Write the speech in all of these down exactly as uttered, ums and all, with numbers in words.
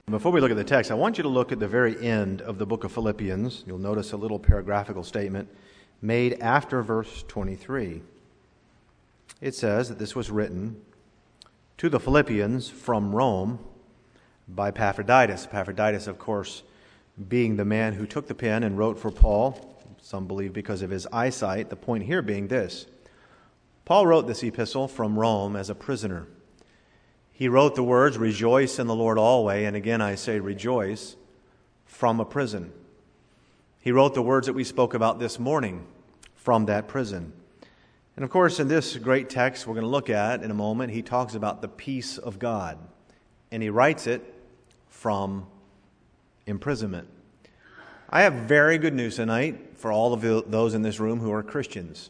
Before we look at the text, I want you to look at the very end of the book of Philippians. You'll notice a little paragraphical statement made after verse twenty-three. It says that this was written to the Philippians from Rome by Epaphroditus. Epaphroditus, of course, being the man who took the pen and wrote for Paul, some believe because of his eyesight, the point here being this. Paul wrote this epistle from Rome as a prisoner. He wrote the words, "Rejoice in the Lord always," and again I say rejoice, from a prison. He wrote the words that we spoke about this morning from that prison. And of course, in this great text we're going to look at in a moment, he talks about the peace of God. And he writes it from imprisonment. I have very good news tonight for all of those in this room who are Christians.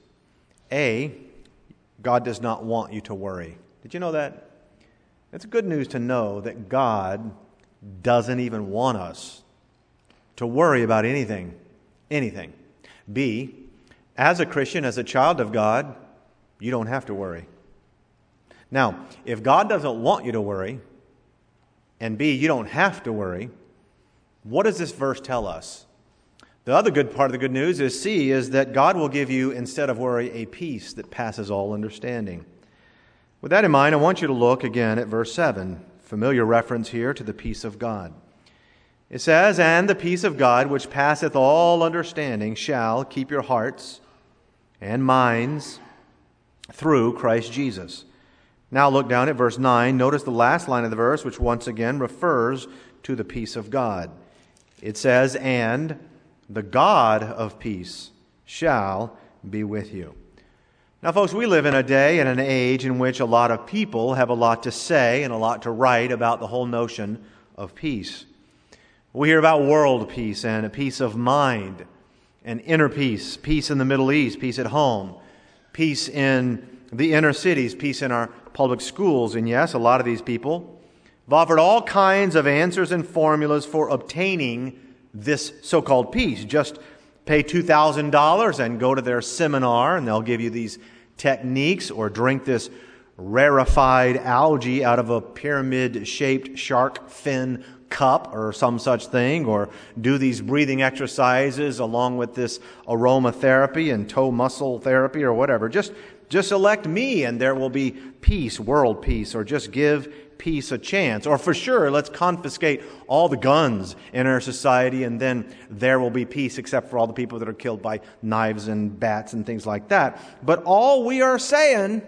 A, God does not want you to worry. Did you know that? It's good news to know that God doesn't even want us to worry about anything. Anything. B, as a Christian, as a child of God, you don't have to worry. Now, if God doesn't want you to worry, and B, you don't have to worry, what does this verse tell us? The other good part of the good news is C, is that God will give you, instead of worry, a peace that passes all understanding. With that in mind, I want you to look again at verse seven, familiar reference here to the peace of God. It says, "And the peace of God, which passeth all understanding, shall keep your hearts and minds through Christ Jesus." Now look down at verse nine. Notice the last line of the verse, which once again refers to the peace of God. It says, "And the God of peace shall be with you." Now, folks, we live in a day and an age in which a lot of people have a lot to say and a lot to write about the whole notion of peace. We hear about world peace and a peace of mind and inner peace, peace in the Middle East, peace at home, peace in the inner cities, peace in our public schools. And yes, a lot of these people have offered all kinds of answers and formulas for obtaining this so-called peace. Just pay two thousand dollars and go to their seminar, and they'll give you these techniques, or drink this rarefied algae out of a pyramid-shaped shark fin cup or some such thing, or do these breathing exercises along with this aromatherapy and toe muscle therapy or whatever. Just, just elect me and there will be peace, world peace, or just give peace a chance. Or for sure, let's confiscate all the guns in our society and then there will be peace, except for all the people that are killed by knives and bats and things like that. But all we are saying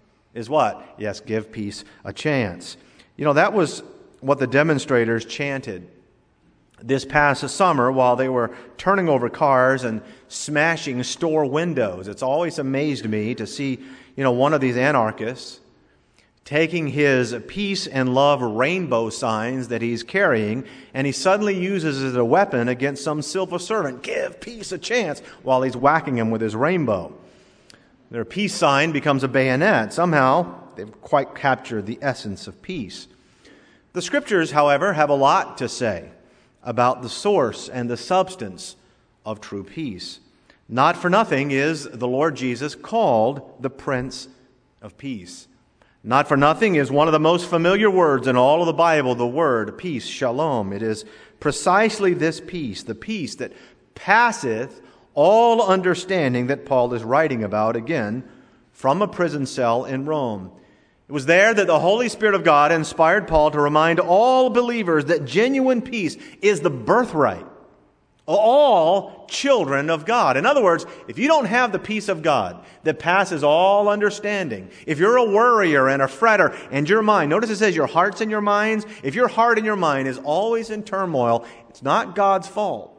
is what? Yes, give peace a chance. You know, that was what the demonstrators chanted this past summer while they were turning over cars and smashing store windows. It's always amazed me to see, you know, one of these anarchists taking his peace and love rainbow signs that he's carrying, and he suddenly uses it as a weapon against some civil servant. Give peace a chance, while he's whacking him with his rainbow. Their peace sign becomes a bayonet. Somehow, they've quite captured the essence of peace. The Scriptures, however, have a lot to say about the source and the substance of true peace. Not for nothing is the Lord Jesus called the Prince of Peace. Not for nothing is one of the most familiar words in all of the Bible, the word peace, shalom. It is precisely this peace, the peace that passeth all understanding, that Paul is writing about, again, from a prison cell in Rome. It was there that the Holy Spirit of God inspired Paul to remind all believers that genuine peace is the birthright of all children of God. In other words, if you don't have the peace of God that passes all understanding, if you're a worrier and a fretter and your mind, notice it says your hearts and your minds, if your heart and your mind is always in turmoil, it's not God's fault.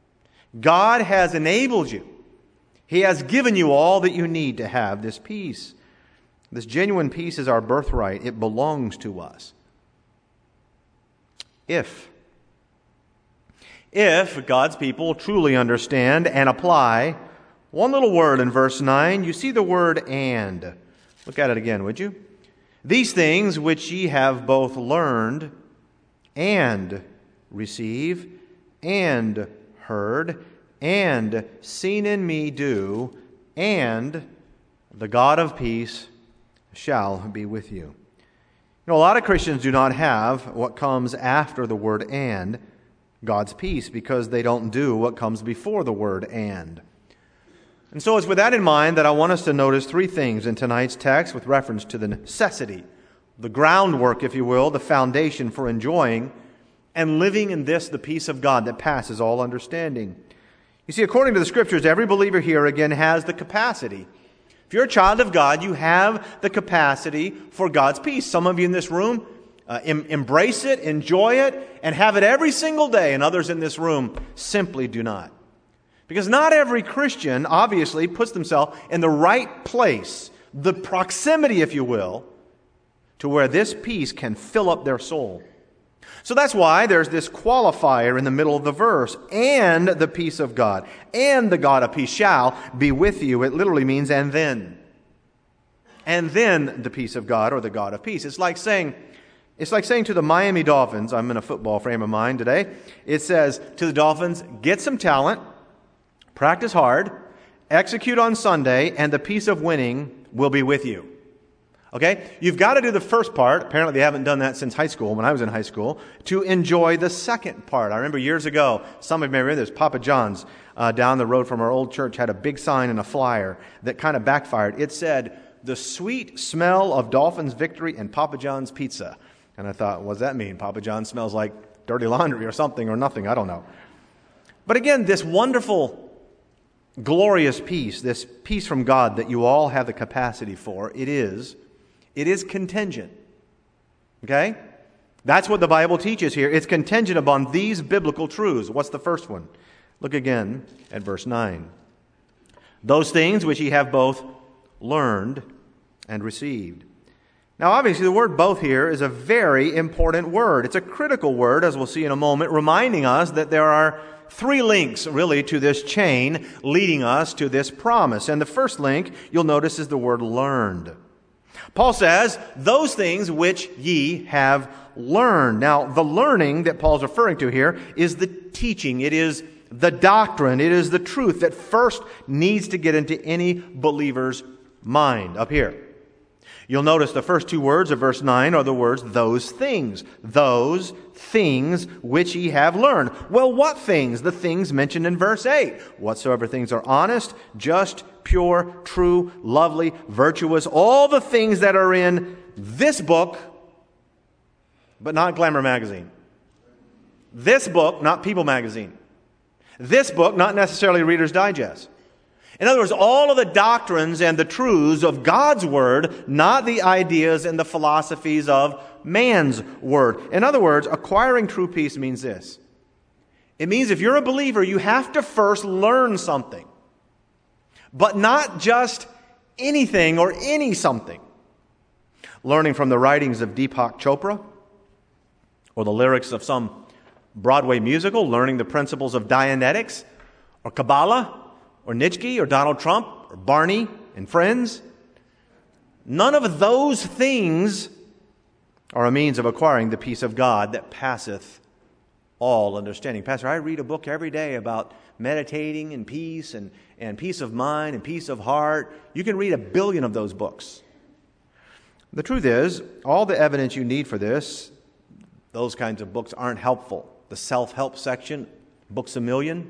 God has enabled you. He has given you all that you need to have this peace. This genuine peace is our birthright. It belongs to us. If, if God's people truly understand and apply one little word in verse nine, you see the word "and." Look at it again, would you? "These things which ye have both learned and receive and heard and seen in me do, and the God of peace shall be with you." You know, a lot of Christians do not have what comes after the word and, God's peace, because they don't do what comes before the word and. And so it's with that in mind that I want us to notice three things in tonight's text with reference to the necessity, the groundwork, if you will, the foundation for enjoying and living in this, the peace of God that passes all understanding. You see, according to the Scriptures, every believer here, again, has the capacity. If you're a child of God, you have the capacity for God's peace. Some of you in this room uh, em- embrace it, enjoy it, and have it every single day, and others in this room simply do not. Because not every Christian, obviously, puts themselves in the right place, the proximity, if you will, to where this peace can fill up their soul. So that's why there's this qualifier in the middle of the verse, and the peace of God, and the God of peace shall be with you. It literally means and then. And then the peace of God, or the God of peace. It's like saying, it's like saying to the Miami Dolphins, I'm in a football frame of mind today, it says to the Dolphins, get some talent, practice hard, execute on Sunday, and the peace of winning will be with you. Okay? You've got to do the first part. Apparently they haven't done that since high school, when I was in high school, to enjoy the second part. I remember years ago, some of you may remember this, Papa John's uh, down the road from our old church had a big sign and a flyer that kind of backfired. It said, the sweet smell of Dolphins victory and Papa John's pizza. And I thought, what does that mean? Papa John smells like dirty laundry or something or nothing. I don't know. But again, this wonderful, glorious peace, this peace from God that you all have the capacity for, it is It is contingent. Okay? That's what the Bible teaches here. It's contingent upon these biblical truths. What's the first one? Look again at verse nine. Those things which ye have both learned and received. Now, obviously, the word both here is a very important word. It's a critical word, as we'll see in a moment, reminding us that there are three links, really, to this chain leading us to this promise. And the first link, you'll notice, is the word learned. Paul says, those things which ye have learned. Now, the learning that Paul's referring to here is the teaching. It is the doctrine. It is the truth that first needs to get into any believer's mind. Up here. You'll notice the first two words of verse nine are the words, those things. Those things which ye have learned. Well, what things? The things mentioned in verse eight. Whatsoever things are honest, just, pure, true, lovely, virtuous, all the things that are in this book, but not Glamour magazine. This book, not People magazine. This book, not necessarily Reader's Digest. In other words, all of the doctrines and the truths of God's Word, not the ideas and the philosophies of man's Word. In other words, acquiring true peace means this. It means if you're a believer, you have to first learn something. But not just anything or any something. Learning from the writings of Deepak Chopra, or the lyrics of some Broadway musical, learning the principles of Dianetics, or Kabbalah, or Nietzsche, or Donald Trump, or Barney and Friends. None of those things are a means of acquiring the peace of God that passeth all understanding. Pastor, I read a book every day about meditating and peace and, and peace of mind and peace of heart. You can read a billion of those books. The truth is, all the evidence you need for this, those kinds of books aren't helpful. The self-help section, books a million.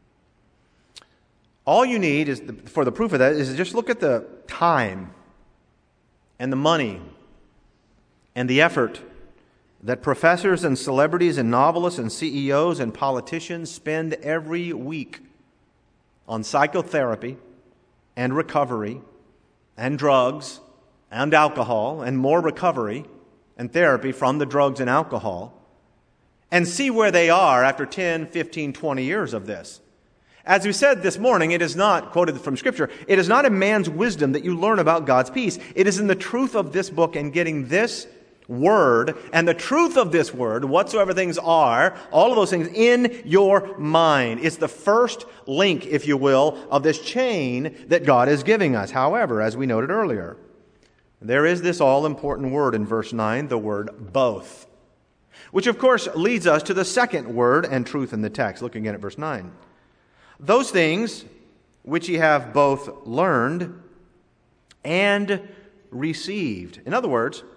All you need is the, for the proof of that is just look at the time and the money and the effort that professors and celebrities and novelists and C E Os and politicians spend every week on psychotherapy and recovery and drugs and alcohol and more recovery and therapy from the drugs and alcohol, and see where they are after ten, fifteen, twenty years of this. As we said this morning, it is not, quoted from Scripture, it is not in man's wisdom that you learn about God's peace. It is in the truth of this book and getting this word and the truth of this word, whatsoever things are, all of those things in your mind. It's the first link, if you will, of this chain that God is giving us. However, as we noted earlier, there is this all-important word in verse nine, the word both, which of course leads us to the second word and truth in the text. Look again at verse nine. Those things which ye have both learned and received. In other words,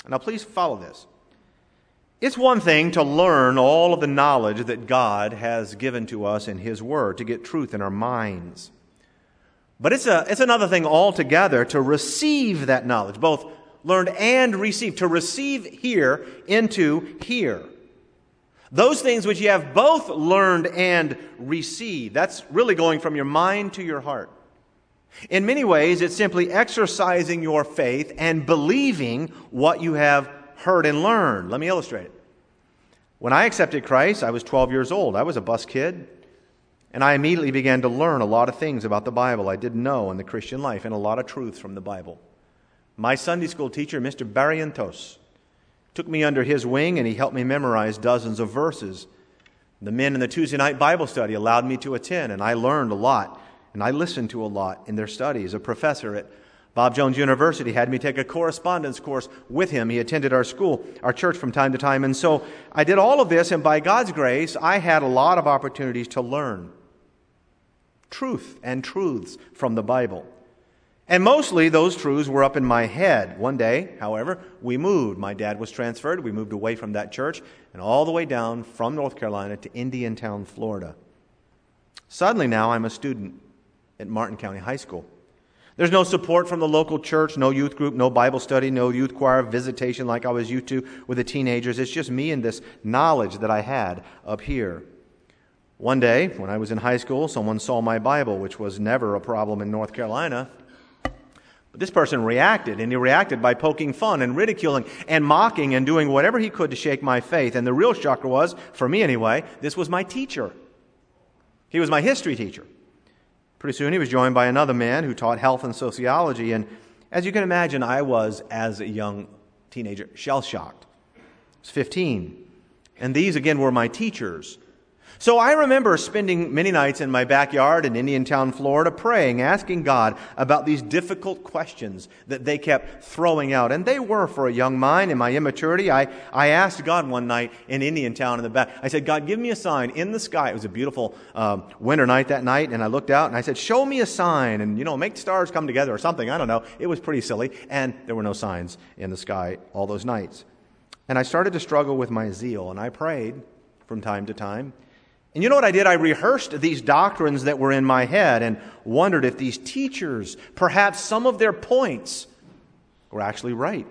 Now please follow this. It's one thing to learn all of the knowledge that God has given to us in His Word, to get truth in our minds. But it's a it's another thing altogether to receive that knowledge, both learned and received, to receive here into here. Those things which you have both learned and received, that's really going from your mind to your heart. In many ways, it's simply exercising your faith and believing what you have heard and learned. Let me illustrate it. When I accepted Christ, I was twelve years old. I was a bus kid. And I immediately began to learn a lot of things about the Bible I didn't know in the Christian life, and a lot of truths from the Bible. My Sunday school teacher, Mister Barrientos, took me under his wing, and he helped me memorize dozens of verses. The men in the Tuesday night Bible study allowed me to attend, and I learned a lot, and I listened to a lot in their studies. A professor at Bob Jones University had me take a correspondence course with him. He attended our school, our church from time to time, and so I did all of this, and by God's grace, I had a lot of opportunities to learn truth and truths from the Bible. And mostly those truths were up in my head. One day, however, we moved. My dad was transferred. We moved away from that church and all the way down from North Carolina to Indiantown, Florida. Suddenly now I'm a student at Martin County High School. There's no support from the local church, no youth group, no Bible study, no youth choir visitation like I was used to with the teenagers. It's just me and this knowledge that I had up here. One day, when I was in high school, someone saw my Bible, which was never a problem in North Carolina. But this person reacted, and he reacted by poking fun and ridiculing and mocking and doing whatever he could to shake my faith. And the real shocker was, for me anyway, this was my teacher. He was my history teacher. Pretty soon he was joined by another man who taught health and sociology. And as you can imagine, I was, as a young teenager, shell-shocked. I was fifteen. And these, again, were my teachers. So I remember spending many nights in my backyard in Indiantown, Florida, praying, asking God about these difficult questions that they kept throwing out. And they were, for a young mind, in my immaturity. I, I asked God one night in Indiantown in the back. I said, God, give me a sign in the sky. It was a beautiful um, winter night that night. And I looked out and I said, show me a sign. And, you know, make stars come together or something. I don't know. It was pretty silly. And there were no signs in the sky all those nights. And I started to struggle with my zeal. And I prayed from time to time. And you know what I did? I rehearsed these doctrines that were in my head and wondered if these teachers, perhaps some of their points, were actually right.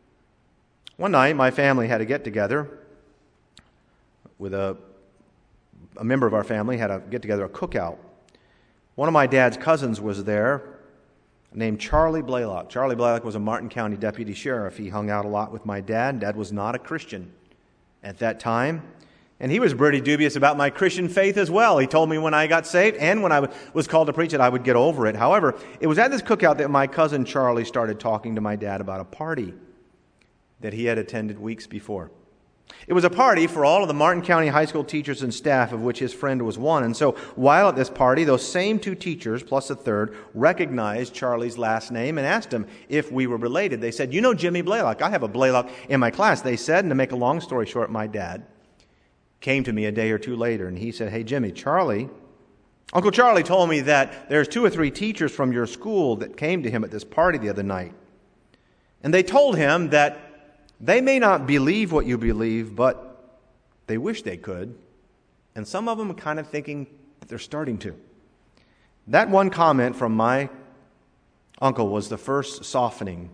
One night, my family had a get-together with a, a member of our family had a get-together, a cookout. One of my dad's cousins was there, named Charlie Blaylock. Charlie Blaylock was a Martin County deputy sheriff. He hung out a lot with my dad. Dad was not a Christian at that time. And he was pretty dubious about my Christian faith as well. He told me when I got saved and when I was called to preach it, I would get over it. However, it was at this cookout that my cousin Charlie started talking to my dad about a party that he had attended weeks before. It was a party for all of the Martin County High School teachers and staff, of which his friend was one. And so while at this party, those same two teachers, plus a third, recognized Charlie's last name and asked him if we were related. They said, you know Jimmy Blaylock. I have a Blaylock in my class, they said. And to make a long story short, my dad came to me a day or two later, and he said, hey, Jimmy, Charlie, Uncle Charlie told me that there's two or three teachers from your school that came to him at this party the other night. And they told him that they may not believe what you believe, but they wish they could. And some of them are kind of thinking that they're starting to. That one comment from my uncle was the first softening,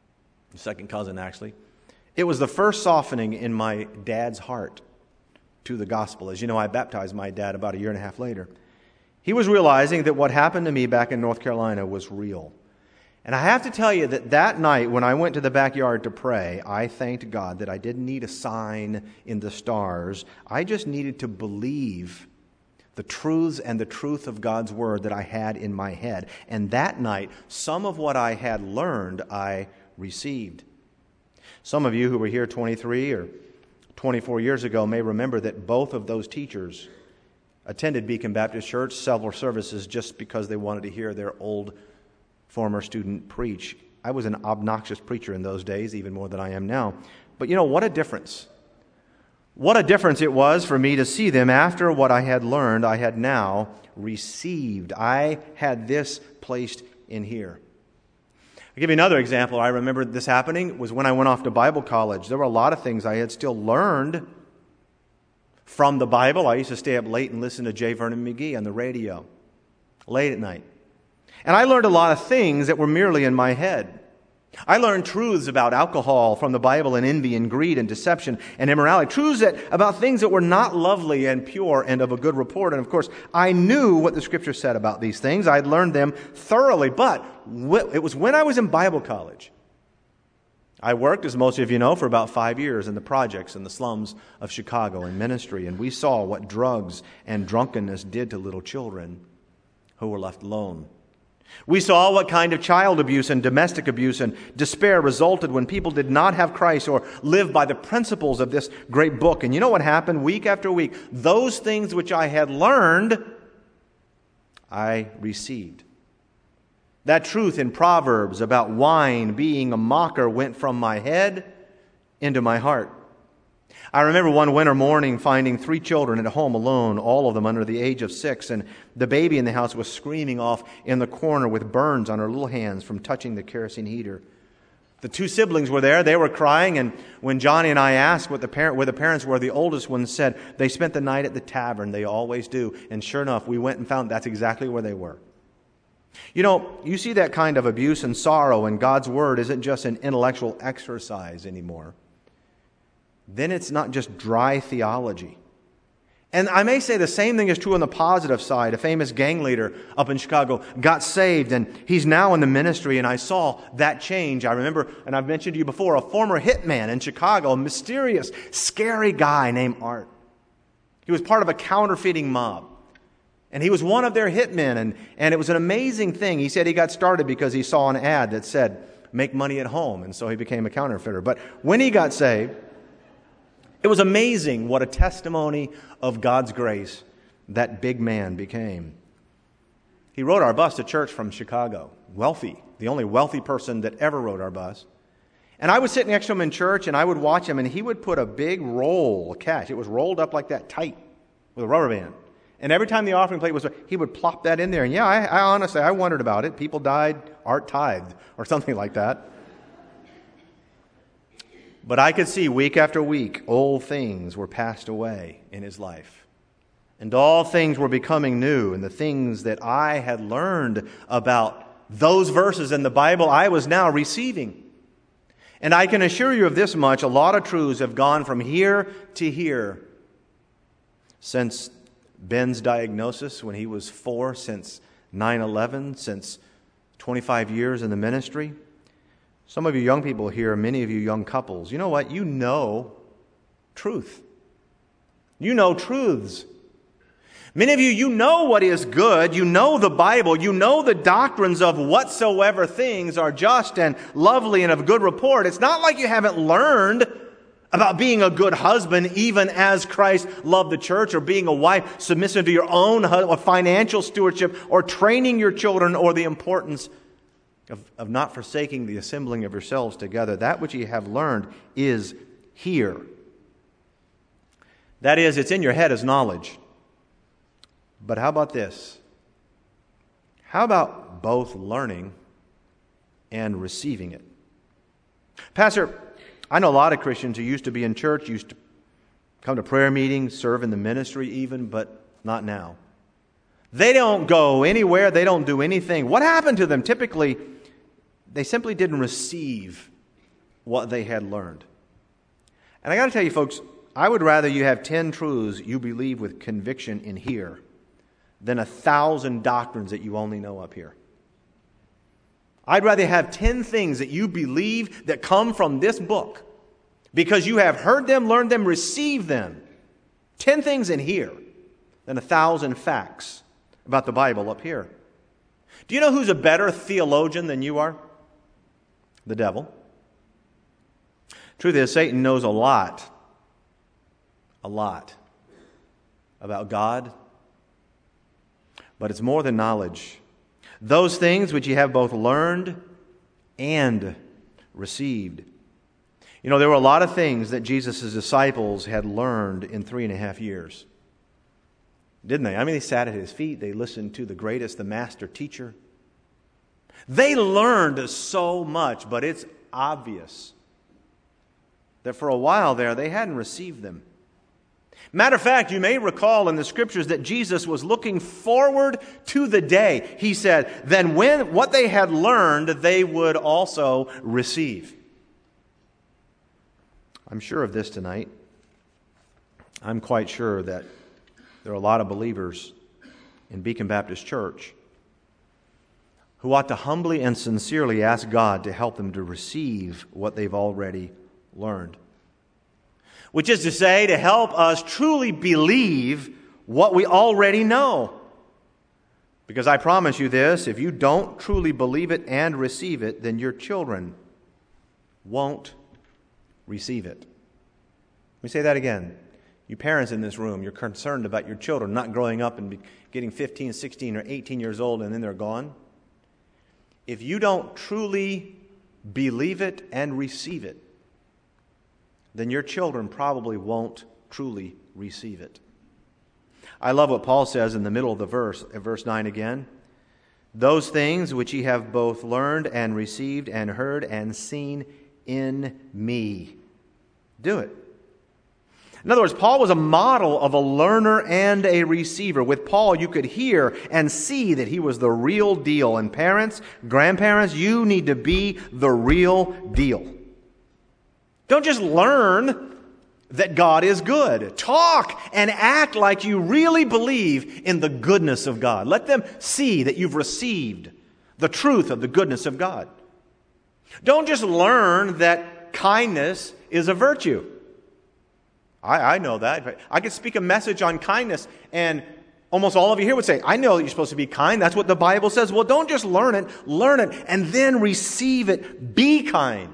second cousin actually. It was the first softening in my dad's heart to the gospel. As you know, I baptized my dad about a year and a half later. He was realizing that what happened to me back in North Carolina was real. And I have to tell you that that night when I went to the backyard to pray, I thanked God that I didn't need a sign in the stars. I just needed to believe the truths and the truth of God's Word that I had in my head. And that night, some of what I had learned, I received. Some of you who were here twenty-three or twenty-four years ago may remember that both of those teachers attended Beacon Baptist Church several services just because they wanted to hear their old former student preach. I was an obnoxious preacher in those days, even more than I am now. But you know, what a difference. What a difference it was for me to see them after what I had learned, I had now received. I had this placed in here. I'll give you another example. I remember this happening was when I went off to Bible college. There were a lot of things I had still learned from the Bible. I used to stay up late and listen to J. Vernon McGee on the radio, late at night. And I learned a lot of things that were merely in my head. I learned truths about alcohol from the Bible and envy and greed and deception and immorality. Truths that, about things that were not lovely and pure and of a good report. And of course, I knew what the Scripture said about these things. I'd learned them thoroughly. But it was when I was in Bible college. I worked, as most of you know, for about five years in the projects in the slums of Chicago in ministry. And we saw what drugs and drunkenness did to little children who were left alone. We saw what kind of child abuse and domestic abuse and despair resulted when people did not have Christ or live by the principles of this great book. And you know what happened week after week? Those things which I had learned, I received. That truth in Proverbs about wine being a mocker went from my head into my heart. I remember one winter morning finding three children at home alone, all of them under the age of six, and the baby in the house was screaming off in the corner with burns on her little hands from touching the kerosene heater. The two siblings were there. They were crying, and when Johnny and I asked what the parent, where the parents were, the oldest one said they spent the night at the tavern. They always do. And sure enough, we went and found that's exactly where they were. You know, you see that kind of abuse and sorrow, and God's Word isn't just an intellectual exercise anymore. Then it's not just dry theology. And I may say the same thing is true on the positive side. A famous gang leader up in Chicago got saved, and he's now in the ministry, and I saw that change. I remember, and I've mentioned to you before, a former hitman in Chicago, a mysterious, scary guy named Art. He was part of a counterfeiting mob. And he was one of their hitmen, and, and it was an amazing thing. He said he got started because he saw an ad that said, make money at home, and so he became a counterfeiter. But when he got saved, it was amazing what a testimony of God's grace that big man became. He rode our bus to church from Chicago. Wealthy. The only wealthy person that ever rode our bus. And I would sit next to him in church, and I would watch him, and he would put a big roll of cash. It was rolled up like that, tight, with a rubber band. And every time the offering plate was, he would plop that in there. And yeah, I, I honestly, I wondered about it. People died, Art tithed, or something like that. But I could see week after week, old things were passed away in his life. And all things were becoming new. And the things that I had learned about those verses in the Bible, I was now receiving. And I can assure you of this much, a lot of truths have gone from here to here. Since Ben's diagnosis when he was four, since nine eleven, since twenty-five years in the ministry. Some of you young people here, many of you young couples, you know what? You know truth. You know truths. Many of you, you know what is good. You know the Bible. You know the doctrines of whatsoever things are just and lovely and of good report. It's not like you haven't learned about being a good husband, even as Christ loved the church, or being a wife submissive to your own financial stewardship, or training your children, or the importance Of, of not forsaking the assembling of yourselves together. That which ye have learned is here. That is, it's in your head as knowledge. But how about this? How about both learning and receiving it? Pastor, I know a lot of Christians who used to be in church, used to come to prayer meetings, serve in the ministry even, but not now. They don't go anywhere. They don't do anything. What happened to them? Typically, they simply didn't receive what they had learned. And I got to tell you, folks, I would rather you have ten truths you believe with conviction in here than a thousand doctrines that you only know up here. I'd rather have ten things that you believe that come from this book because you have heard them, learned them, received them. Ten things in here than a thousand facts about the Bible up here. Do you know who's a better theologian than you are? The devil. Truth is, Satan knows a lot, a lot about God, but it's more than knowledge. Those things which you have both learned and received. You know, there were a lot of things that Jesus' disciples had learned in three and a half years. Didn't they? I mean, they sat at his feet. They listened to the greatest, the master teacher. They learned so much, but it's obvious that for a while there they hadn't received them. Matter of fact, you may recall in the Scriptures that Jesus was looking forward to the day, he said, then when what they had learned, they would also receive. I'm sure of this tonight. I'm quite sure that there are a lot of believers in Beacon Baptist Church who ought to humbly and sincerely ask God to help them to receive what they've already learned. Which is to say, to help us truly believe what we already know. Because I promise you this, if you don't truly believe it and receive it, then your children won't receive it. Let me say that again. You parents in this room, you're concerned about your children not growing up and getting fifteen, sixteen, or eighteen years old and then they're gone. If you don't truly believe it and receive it, then your children probably won't truly receive it. I love what Paul says in the middle of the verse, at verse nine again. Those things which ye have both learned and received and heard and seen in me, do it. In other words, Paul was a model of a learner and a receiver. With Paul, you could hear and see that he was the real deal. And parents, grandparents, you need to be the real deal. Don't just learn that God is good. Talk and act like you really believe in the goodness of God. Let them see that you've received the truth of the goodness of God. Don't just learn that kindness is a virtue. I, I know that. I could speak a message on kindness and almost all of you here would say, I know that you're supposed to be kind. That's what the Bible says. Well, don't just learn it. Learn it and then receive it. Be kind.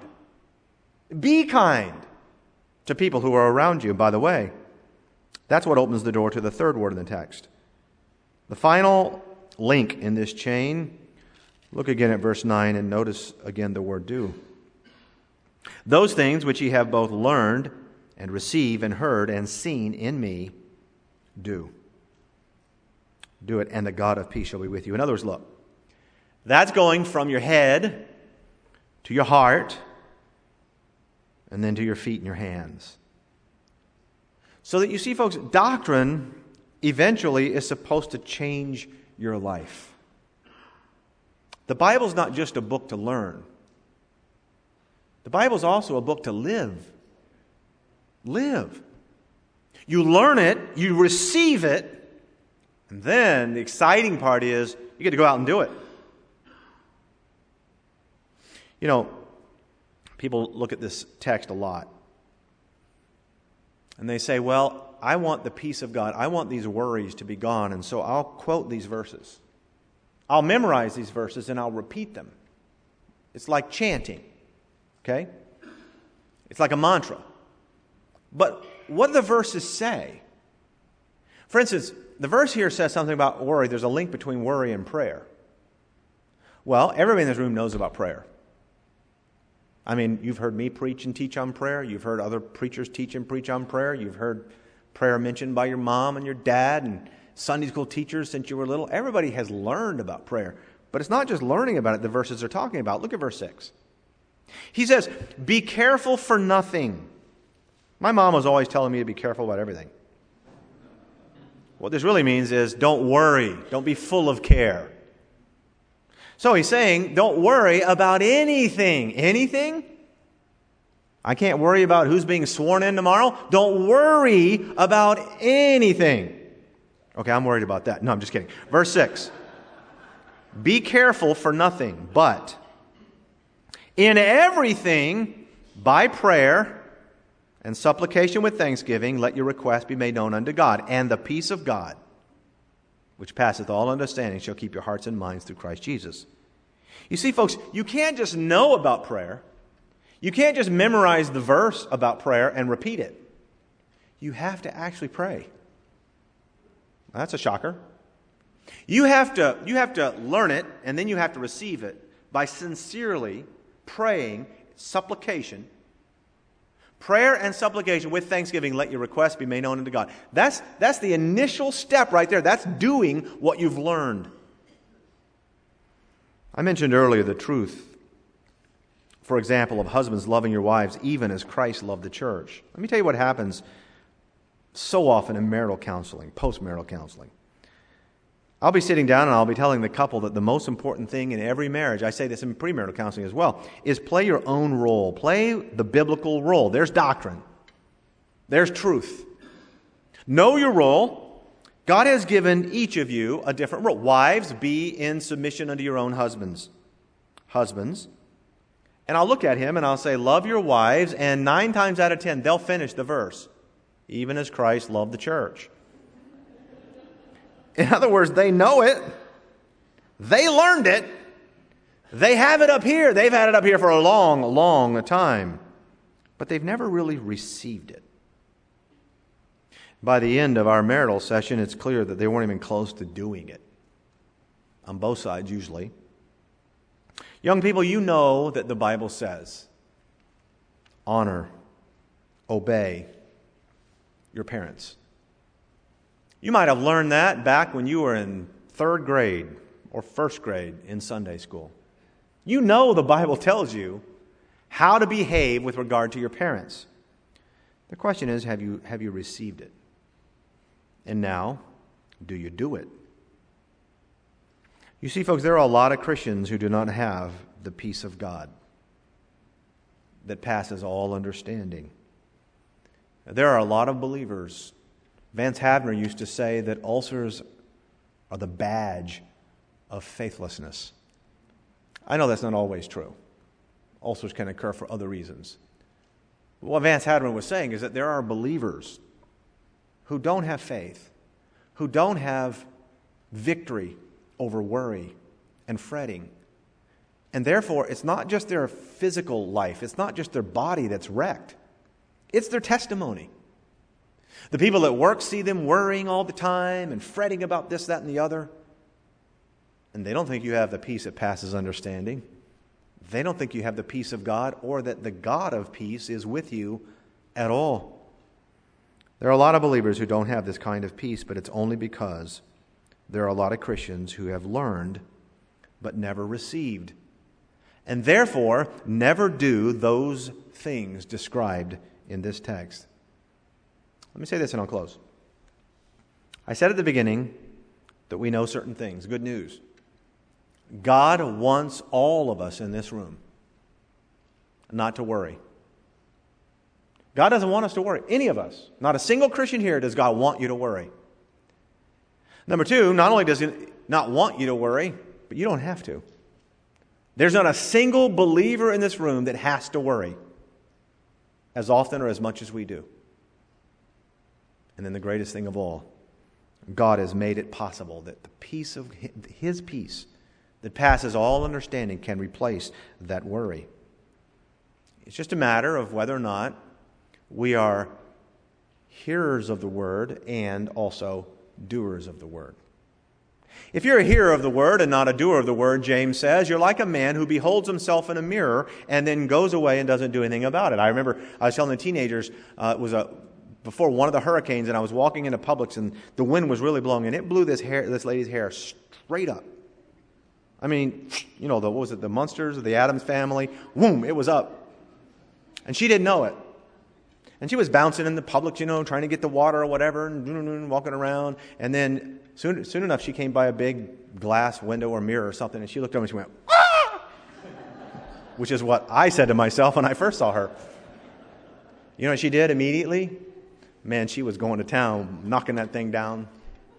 Be kind to people who are around you, by the way. That's what opens the door to the third word in the text. The final link in this chain, look again at verse nine and notice again the word do. Those things which ye have both learned and received and heard and seen in me, do. Do it, and the God of peace shall be with you. In other words, look, that's going from your head to your heart and then to your feet and your hands. So that you see, folks, doctrine eventually is supposed to change your life. The Bible's not just a book to learn. The Bible's also a book to live. Live. You learn it, you receive it, and then the exciting part is you get to go out and do it. You know, people look at this text a lot. And they say, well, I want the peace of God. I want these worries to be gone. And so I'll quote these verses. I'll memorize these verses and I'll repeat them. It's like chanting. Okay? It's like a mantra. But what do the verses say? For instance, the verse here says something about worry. There's a link between worry and prayer. Well, everybody in this room knows about prayer. I mean, you've heard me preach and teach on prayer. You've heard other preachers teach and preach on prayer. You've heard prayer mentioned by your mom and your dad and Sunday school teachers since you were little. Everybody has learned about prayer. But it's not just learning about it the verses are talking about. Look at verse six. He says, be careful for nothing. My mom was always telling me to be careful about everything. What this really means is don't worry. Don't be full of care. So he's saying, don't worry about anything. Anything? I can't worry about who's being sworn in tomorrow. Don't worry about anything. Okay, I'm worried about that. No, I'm just kidding. Verse six. Be careful for nothing, but in everything, by prayer and supplication with thanksgiving, let your requests be made known unto God. And the peace of God, which passeth all understanding, shall keep your hearts and minds through Christ Jesus. You see, folks, you can't just know about prayer. You can't just memorize the verse about prayer and repeat it. You have to actually pray. That's a shocker. You have to, you have to learn it, and then you have to receive it by sincerely praying, supplication. Prayer and supplication with thanksgiving, let your requests be made known unto God. That's, that's the initial step right there. That's doing what you've learned. I mentioned earlier the truth, for example, of husbands loving your wives even as Christ loved the church. Let me tell you what happens so often in marital counseling, post-marital counseling. I'll be sitting down and I'll be telling the couple that the most important thing in every marriage, I say this in premarital counseling as well, is play your own role. Play the biblical role. There's doctrine. There's truth. Know your role. God has given each of you a different role. Wives, be in submission unto your own husbands. Husbands. And I'll look at him and I'll say, love your wives, and nine times out of ten, they'll finish the verse. Even as Christ loved the church. In other words, they know it. They learned it. They have it up here. They've had it up here for a long, long time. But they've never really received it. By the end of our marital session, it's clear that they weren't even close to doing it. On both sides, usually. Young people, you know that the Bible says, honor, obey your parents. You might have learned that back when you were in third grade or first grade in Sunday school. You know the Bible tells you how to behave with regard to your parents. The question is, have you, have you received it? And now, do you do it? You see, folks, there are a lot of Christians who do not have the peace of God that passes all understanding. There are a lot of believers. Vance Havner used to say that ulcers are the badge of faithlessness. I know that's not always true. Ulcers can occur for other reasons. But what Vance Havner was saying is that there are believers who don't have faith, who don't have victory over worry and fretting. And therefore, it's not just their physical life, it's not just their body that's wrecked. It's their testimony. The people at work see them worrying all the time and fretting about this, that, and the other. And they don't think you have the peace that passes understanding. They don't think you have the peace of God, or that the God of peace is with you at all. There are a lot of believers who don't have this kind of peace, but it's only because there are a lot of Christians who have learned but never received, and therefore never do those things described in this text. Let me say this and I'll close. I said at the beginning that we know certain things. Good news. God wants all of us in this room not to worry. God doesn't want us to worry. Any of us. Not a single Christian here does God want you to worry. Number two, not only does He not want you to worry, but you don't have to. There's not a single believer in this room that has to worry as often or as much as we do. And then the greatest thing of all, God has made it possible that the peace of His peace that passes all understanding can replace that worry. It's just a matter of whether or not we are hearers of the word and also doers of the word. If you're a hearer of the word and not a doer of the word, James says, you're like a man who beholds himself in a mirror and then goes away and doesn't do anything about it. I remember I was telling the teenagers, uh, it was a before one of the hurricanes, and I was walking into Publix, and the wind was really blowing, and it blew this hair, this lady's hair straight up. I mean, you know, the, what was it, the Munsters or the Addams Family? Boom, it was up. And she didn't know it. And she was bouncing in the Publix, you know, trying to get the water or whatever, and walking around. And then soon, soon enough, she came by a big glass window or mirror or something, and she looked over and she went, ah! Which is what I said to myself when I first saw her. You know what she did immediately? Man, she was going to town, knocking that thing down.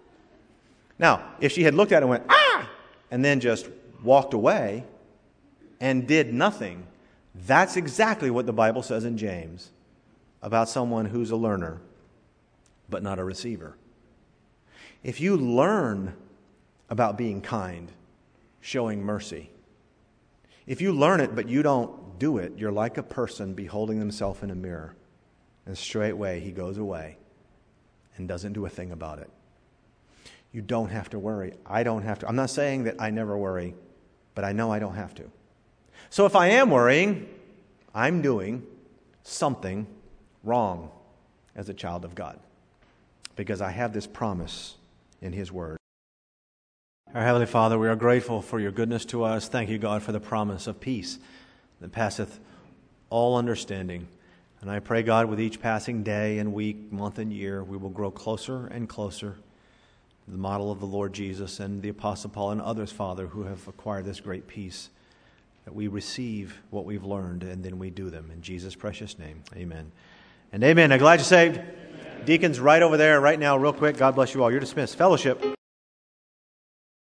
Now, if she had looked at it and went, ah, and then just walked away and did nothing, that's exactly what the Bible says in James about someone who's a learner, but not a receiver. If you learn about being kind, showing mercy, if you learn it but you don't do it, you're like a person beholding themselves in a mirror. And straightway he goes away and doesn't do a thing about it. You don't have to worry. I don't have to. I'm not saying that I never worry, but I know I don't have to. So if I am worrying, I'm doing something wrong as a child of God, because I have this promise in His Word. Our Heavenly Father, we are grateful for your goodness to us. Thank you, God, for the promise of peace that passeth all understanding. And I pray, God, with each passing day and week, month and year, we will grow closer and closer to the model of the Lord Jesus and the Apostle Paul and others, Father, who have acquired this great peace, that we receive what we've learned and then we do them. In Jesus' precious name, amen. And amen. I'm glad you're saved. Amen. Deacons, right over there, right now, real quick. God bless you all. You're dismissed. Fellowship.